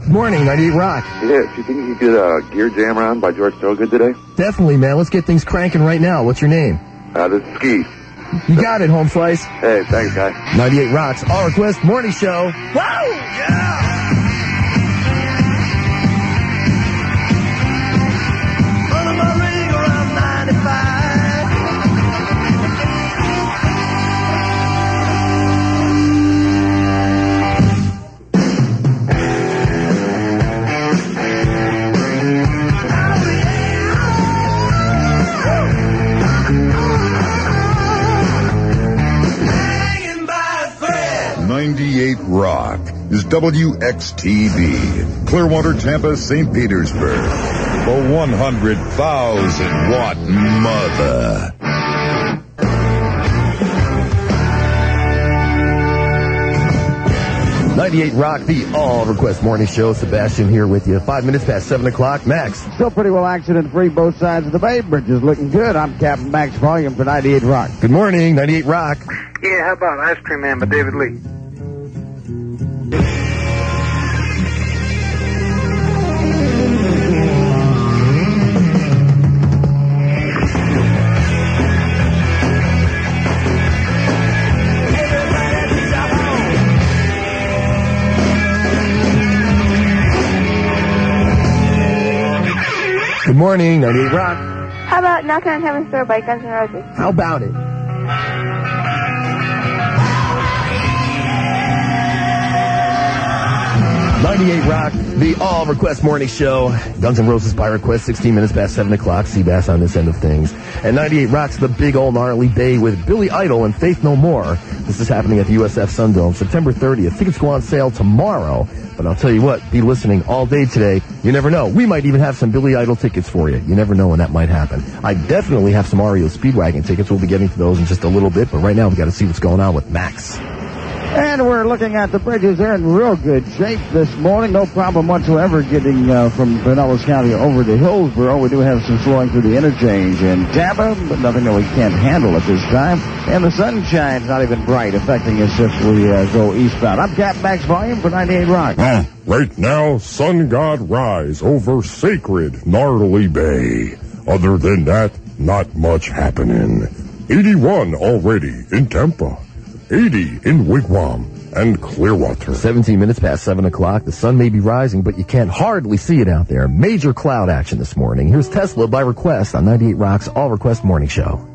Morning, 98 Rock. Yeah, do you think you could Gear Jam Around by George Thorogood today? Definitely, man. Let's get things cranking right now. What's your name? This is Ski. You got it, Home Slice. Hey, thanks, guy. 98 Rocks, All Request Morning Show. Wow! Yeah! Running my ring around 95. Rock is WXTV, Clearwater, Tampa, St. Petersburg, the 100,000 watt mother. .98 Rock, the All Request Morning Show. Sebastian here with you. 5 minutes past 7 o'clock. Max. Still pretty well accident-free both sides of the Bay. Bridge is looking good. I'm Captain Max Volume for 98 Rock. Good morning, 98 Rock. Yeah, how about Ice Cream Man by David Lee? Good morning, 98 Rock. How about Knocking on Heaven's Door by Guns N' Roses? How about it? .98 Rock, the All Request Morning Show. Guns N' Roses by request, 16 minutes past 7 o'clock. Seabass on this end of things. And 98 Rock's the big old gnarly bay with Billy Idol and Faith No More. This is happening at the USF Sundome, September 30th. Tickets go on sale tomorrow. But I'll tell you what, be listening all day today. You never know. We might even have some Billy Idol tickets for you. You never know when that might happen. I definitely have some REO Speedwagon tickets. We'll be getting to those in just a little bit. But right now, we've got to see what's going on with Max. And we're looking at the bridges. They're in real good shape this morning. No problem whatsoever getting from Pinellas County over to Hillsborough. We do have some slowing through the interchange in Tampa, but nothing that we can't handle at this time. And the sunshine's not even bright, affecting us if we go eastbound. I'm Captain Max Volume for 98 Rock. Right now, sun god rise over sacred Gnarly Bay. Other than that, not much happening. 81 already in Tampa. 80 in Wigwam and Clearwater. 17 minutes past 7 o'clock. The sun may be rising, but you can't hardly see it out there. Major cloud action this morning. Here's Tesla by request on 98 Rock's All Request Morning Show.